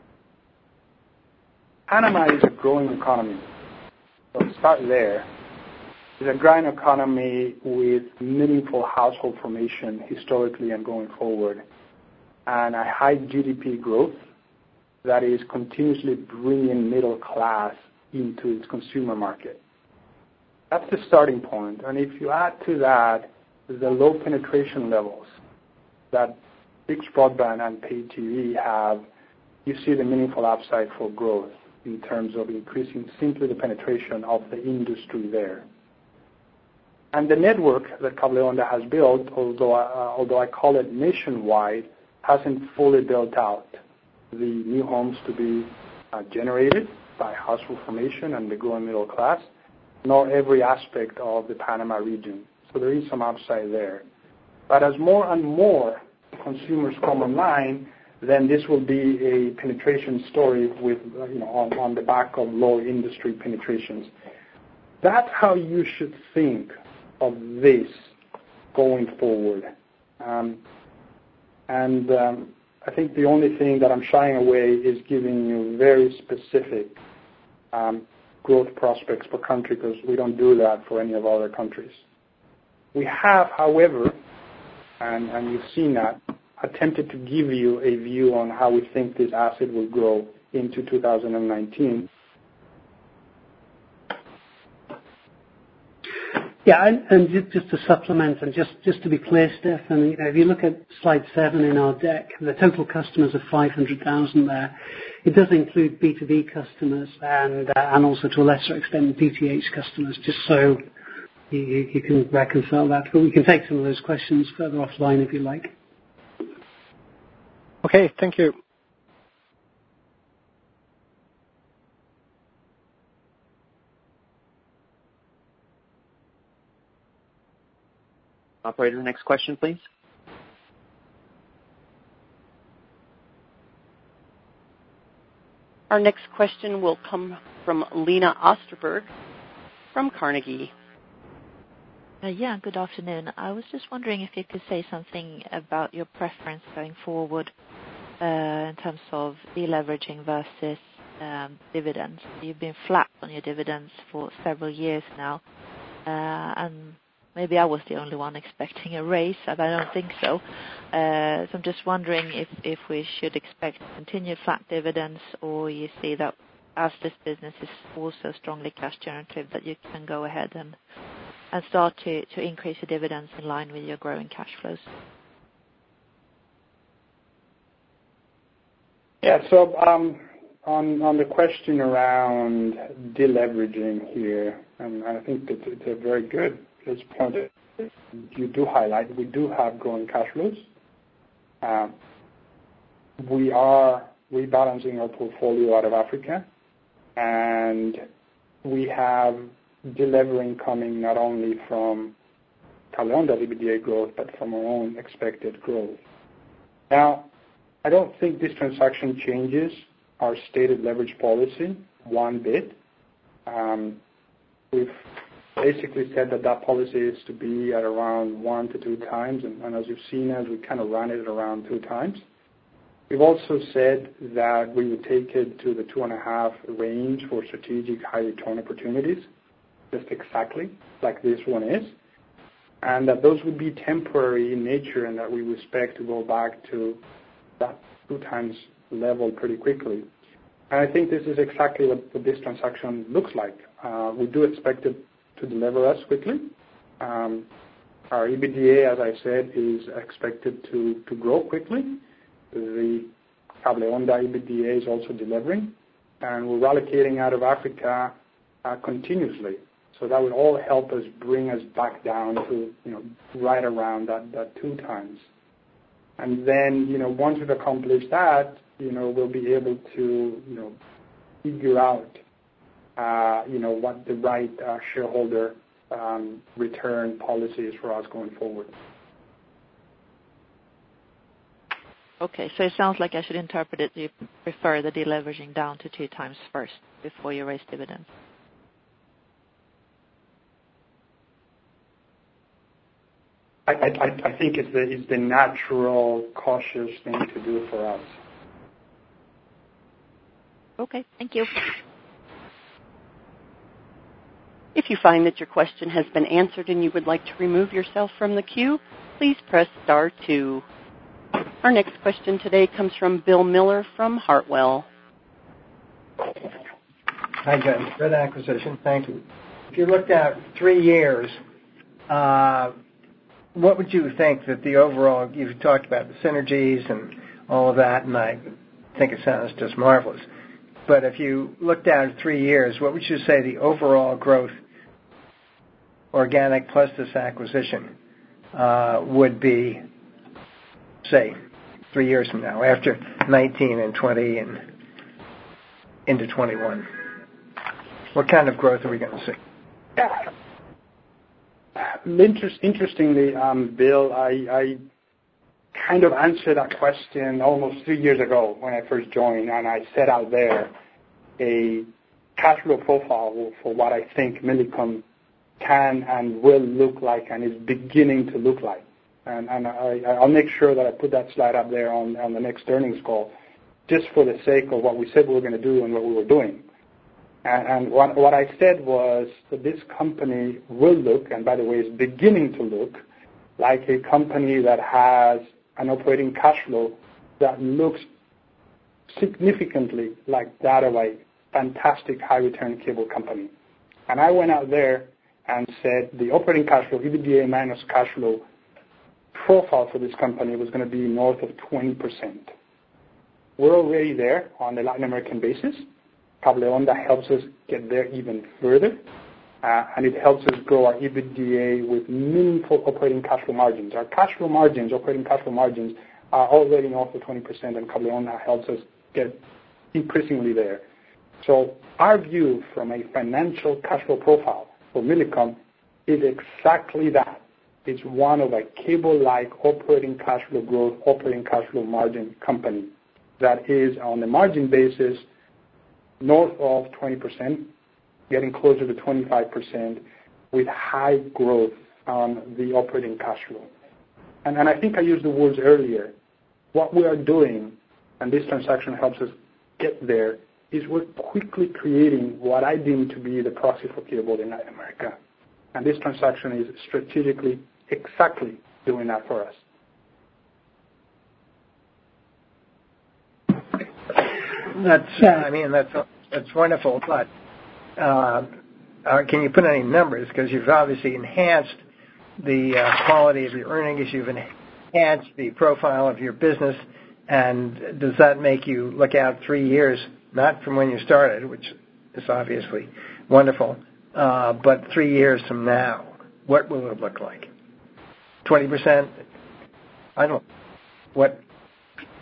Panama is a growing economy, so start there. It's a growing economy with meaningful household formation historically and going forward, and a high G D P growth that is continuously bringing middle class into its consumer market. That's the starting point. And if you add to that the low penetration levels that fixed broadband and pay T V have, you see the meaningful upside for growth in terms of increasing simply the penetration of the industry there. And the network that Cable Onda has built, although uh, although I call it nationwide, hasn't fully built out the new homes to be uh, generated by household formation and the growing middle class, nor every aspect of the Panama region. So there is some upside there. But as more and more consumers come online, then this will be a penetration story with uh, you know on, on the back of low industry penetrations. That's how you should think of this going forward. Um, and um, I think the only thing that I'm shying away is giving you very specific um, growth prospects per country, because we don't do that for any of our other countries. We have, however, and, and you've seen that, attempted to give you a view on how we think this asset will grow into two thousand nineteen. Yeah, and, and just to supplement, and just, just to be clear, Stefan, you know, if you look at slide seven in our deck, the total customers of five hundred thousand there. It does include B two B customers and uh, and also to a lesser extent D T H customers, just so you, you can reconcile that. But we can take some of those questions further offline if you like. Okay, thank you. Operator, next question, please. Our next question will come from Lena Osterberg from Carnegie. Uh, yeah, good afternoon. I was just wondering if you could say something about your preference going forward uh, in terms of deleveraging versus um, dividends. You've been flat on your dividends for several years now, uh, and maybe I was the only one expecting a raise, but I don't think so. Uh, so I'm just wondering if, if we should expect continued flat dividends, or you see that as this business is also strongly cash generative, that you can go ahead and and start to, to increase your dividends in line with your growing cash flows. Yeah, so um, on on the question around deleveraging here, and I think that it's a very good point you do highlight. We do have growing cash flows. Uh, we are rebalancing our portfolio out of Africa, and we have delivering coming not only from Cable Onda EBITDA growth, but from our own expected growth. Now, I don't think this transaction changes our stated leverage policy one bit. Um, we've basically said that that policy is to be at around one to two times, and, and as you've seen us, we kind of ran it at around two times. We've also said that we would take it to the two and a half range for strategic high return opportunities, just exactly like this one is, and that those would be temporary in nature and that we would expect to go back to that two times level pretty quickly. And I think this is exactly what, what this transaction looks like. Uh, we do expect it to deliver us quickly. Um, our EBITDA, as I said, is expected to, to grow quickly. The Cable Onda EBITDA is also delivering, and we're relocating out of Africa uh, continuously. So that would all help us bring us back down to, you know, right around that, that two times. And then, you know, once we've accomplished that, you know, we'll be able to, you know, figure out, uh, you know, what the right uh, shareholder um, return policy is for us going forward. Okay, so it sounds like I should interpret it, you prefer the deleveraging down to two times first before you raise dividends. I, I, I think it's the, it's the natural, cautious thing to do for us. Okay, thank you. If you find that your question has been answered and you would like to remove yourself from the queue, please press star two. Our next question today comes from Bill Miller from Hartwell. Hi, Jen. Good acquisition. Thank you. If you looked at three years, uh, what would you think that the overall, you've talked about the synergies and all of that, and I think it sounds just marvelous. But if you looked at three years, what would you say the overall growth, organic plus this acquisition, uh, would be, say, three years from now, after nineteen and twenty and into twenty-one? What kind of growth are we going to see? Yeah. Interest, interestingly, um, Bill, I, I kind of answered that question almost three years ago when I first joined, and I set out there a cash flow profile for what I think Millicom can and will look like and is beginning to look like. And, and I, I'll make sure that I put that slide up there on, on the next earnings call, just for the sake of what we said we were going to do and what we were doing. And, and what, what I said was that this company will look, and by the way, is beginning to look, like a company that has an operating cash flow that looks significantly like that of a fantastic high-return cable company. And I went out there and said the operating cash flow, EBITDA minus cash flow, profile for this company was going to be north of twenty percent. We're already there on the Latin American basis. Cable Onda helps us get there even further, uh, and it helps us grow our EBITDA with meaningful operating cash flow margins. Our cash flow margins, operating cash flow margins, are already north of twenty percent, and Cable Onda helps us get increasingly there. So our view from a financial cash flow profile for Millicom is exactly that. It's one of a cable-like operating cash flow growth, operating cash flow margin company that is on the margin basis north of twenty percent, getting closer to twenty-five percent with high growth on the operating cash flow. And, and I think I used the words earlier. What we are doing, and this transaction helps us get there, is we're quickly creating what I deem to be the proxy for cable in Latin America. And this transaction is strategically exactly doing that for us. That's, uh, I mean, that's that's wonderful. But uh, uh, can you put any numbers? Because you've obviously enhanced the uh, quality of your earnings. You've enhanced the profile of your business. And does that make you look out three years, not from when you started, which is obviously wonderful, uh, but three years from now? What will it look like? twenty percent? I don't know. What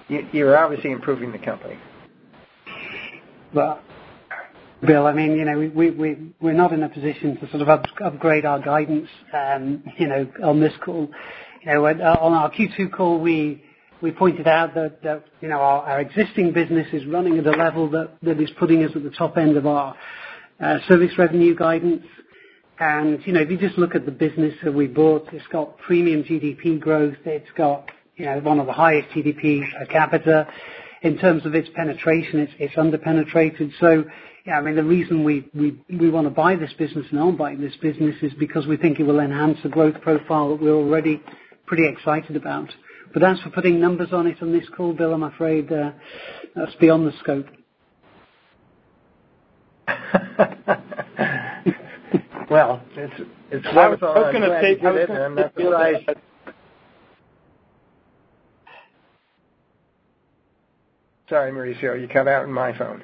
you, you're obviously improving the company. Well, Bill, I mean, you know, we, we, we, we're not in a position to sort of up, upgrade our guidance, um, you know, on this call. You know, on our Q two call, we we pointed out that, that you know, our, our existing business is running at a level that, that is putting us at the top end of our uh, service revenue guidance. And, you know, if you just look at the business that we bought, it's got premium G D P growth. It's got, you know, one of the highest G D P per capita. In terms of its penetration, it's, it's under-penetrated. So, yeah, I mean, the reason we, we, we want to buy this business and own buy this business is because we think it will enhance the growth profile that we're already pretty excited about. But as for putting numbers on it on this call, Bill, I'm afraid uh, that's beyond the scope. Well, it's it's I was, wonderful. I was going to take it, and I'm not surprised. Sorry, Mauricio, you cut out in my phone.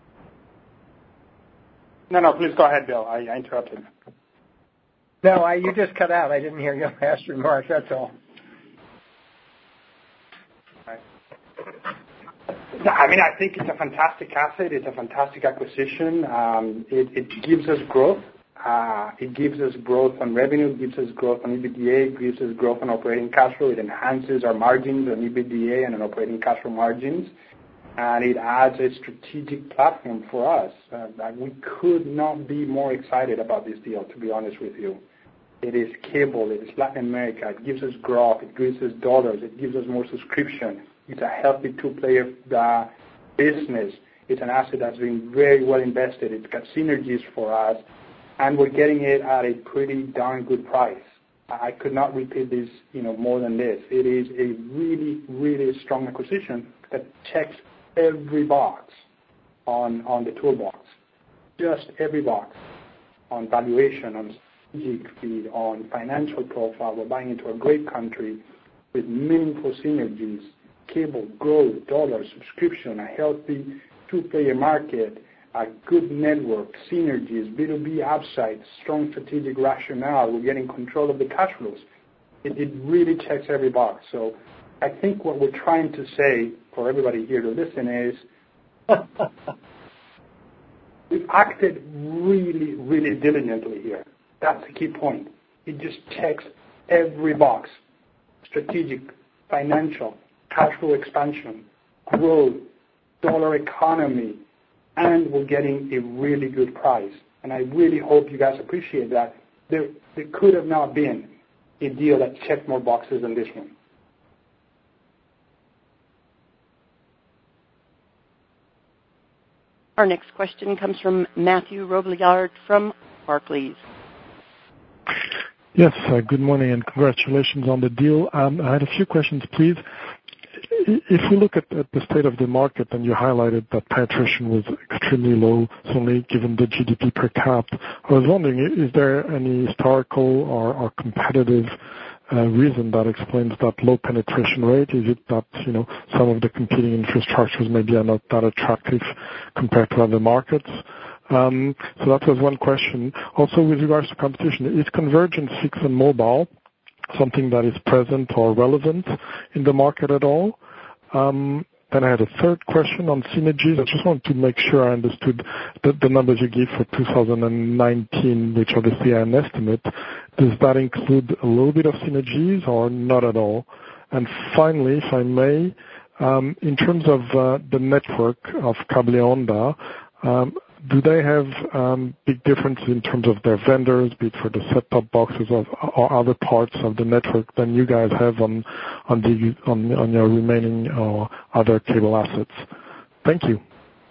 No, no, please go ahead, Bill. I, I interrupted. No, I, you just cut out. I didn't hear your last remark. That's all. I mean, I think it's a fantastic asset. It's a fantastic acquisition. Um, it, it gives us growth. Uh, it gives us growth on revenue. It gives us growth on EBITDA. It gives us growth on operating cash flow. It enhances our margins on EBITDA and on operating cash flow margins. And it adds a strategic platform for us. Uh, we could not be more excited about this deal, to be honest with you. It is cable. It is Latin America. It gives us growth. It gives us dollars. It gives us more subscription. It's a healthy two-player uh, business. It's an asset that's been very well invested. It's got synergies for us, and we're getting it at a pretty darn good price. I could not repeat this, you know, more than this. It is a really, really strong acquisition that checks every box on on the toolbox, just every box on valuation, on strategic feed, on financial profile. We're buying into a great country with meaningful synergies, cable, growth, dollars, subscription, a healthy two-player market, a good network, synergies, B two B upside, strong strategic rationale. We're getting control of the cash flows. It, it really checks every box. So I think what we're trying to say for everybody here to listen is we've acted really, really diligently here. That's the key point. It just checks every box: strategic, financial, cash flow expansion, growth, dollar economy, and we're getting a really good price. And I really hope you guys appreciate that. There, there could have not been a deal that checked more boxes than this one. Our next question comes from Mathieu Robilliard from Barclays. Yes, uh, good morning and congratulations on the deal. Um, I had a few questions, please. If we look at, at the state of the market, and you highlighted that penetration was extremely low, certainly given the G D P per cap, I was wondering, is there any historical or, or competitive uh, reason that explains that low penetration rate? Is it that, you know, some of the competing infrastructures maybe are not that attractive compared to other markets? Um, so that was one question. Also, with regards to competition, is convergence fixed and mobile something that is present or relevant in the market at all? Um, then I had a third question on synergies. I just wanted to make sure I understood the, the numbers you give for two thousand nineteen, which obviously are an estimate. Does that include a little bit of synergies or not at all? And finally, if I may, um, in terms of uh, the network of Cable Onda, um, do they have um, big differences in terms of their vendors, be it for the set-top boxes or, or other parts of the network than you guys have on on the on, on your remaining uh, other cable assets? Thank you.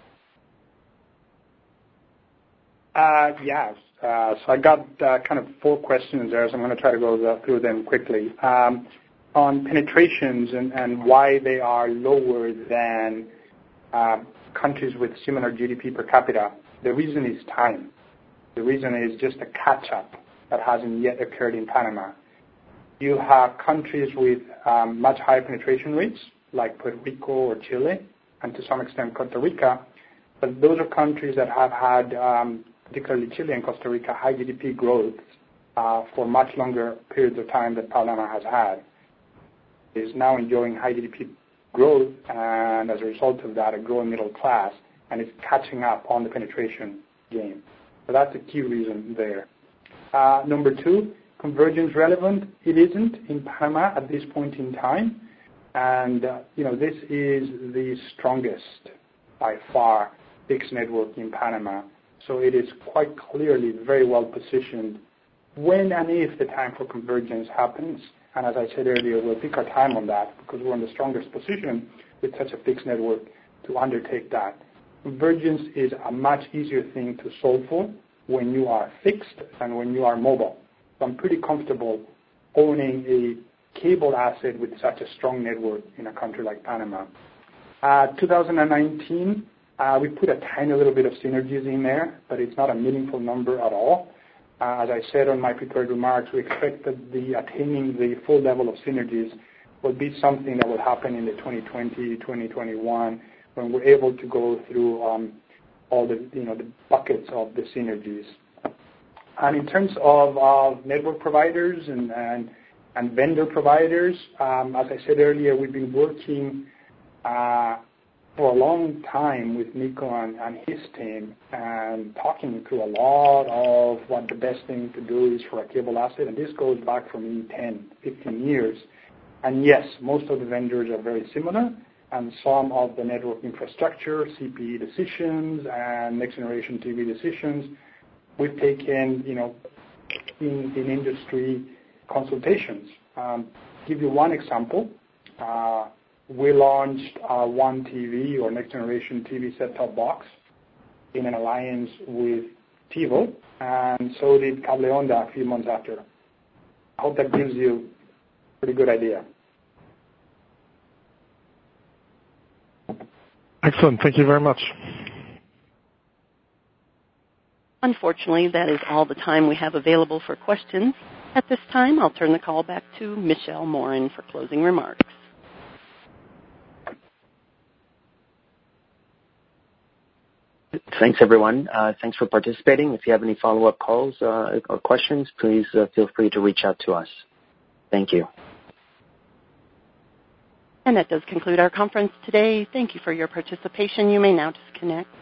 Uh, yes. Uh, so I got uh, kind of four questions there, so I'm going to try to go through them quickly. Um, on penetrations and, and why they are lower than uh, countries with similar G D P per capita, the reason is time. The reason is just a catch-up that hasn't yet occurred in Panama. You have countries with um, much higher penetration rates, like Puerto Rico or Chile, and to some extent Costa Rica, but those are countries that have had, um, particularly Chile and Costa Rica, high G D P growth uh, for much longer periods of time than Panama has had. It is now enjoying high G D P growth, and as a result of that, a growing middle class, and it's catching up on the penetration game. So that's a key reason there. Uh, number two, convergence relevant? It isn't in Panama at this point in time. And, uh, you know, this is the strongest, by far, fixed network in Panama. So it is quite clearly very well positioned when and if the time for convergence happens. And as I said earlier, we'll pick our time on that because we're in the strongest position with such a fixed network to undertake that. Convergence is a much easier thing to solve for when you are fixed than when you are mobile. So I'm pretty comfortable owning a cable asset with such a strong network in a country like Panama. Uh, two thousand nineteen, uh, we put a tiny little bit of synergies in there, but it's not a meaningful number at all. Uh, as I said on my prepared remarks, we expect that the attaining the full level of synergies will be something that will happen in the twenty twenty, twenty twenty-one, when we're able to go through um, all the, you know, the buckets of the synergies. And in terms of uh, network providers and, and, and vendor providers, um, as I said earlier, we've been working uh, for a long time with Nico and, and his team and talking through a lot of what the best thing to do is for a cable asset. And this goes back for me ten, fifteen years. And yes, most of the vendors are very similar. And some of the network infrastructure, C P E decisions, and next generation T V decisions, we've taken, you know, in, in industry consultations. Um, give you one example. Uh, we launched uh, One T V, or next generation T V set-top box, in an alliance with TiVo, and so did Cable Onda a few months after. I hope that gives you a pretty good idea. Excellent. Thank you very much. Unfortunately, that is all the time we have available for questions. At this time, I'll turn the call back to Michel Morin for closing remarks. Thanks, everyone. Uh, thanks for participating. If you have any follow-up calls uh, or questions, please uh, feel free to reach out to us. Thank you. And that does conclude our conference today. Thank you for your participation. You may now disconnect.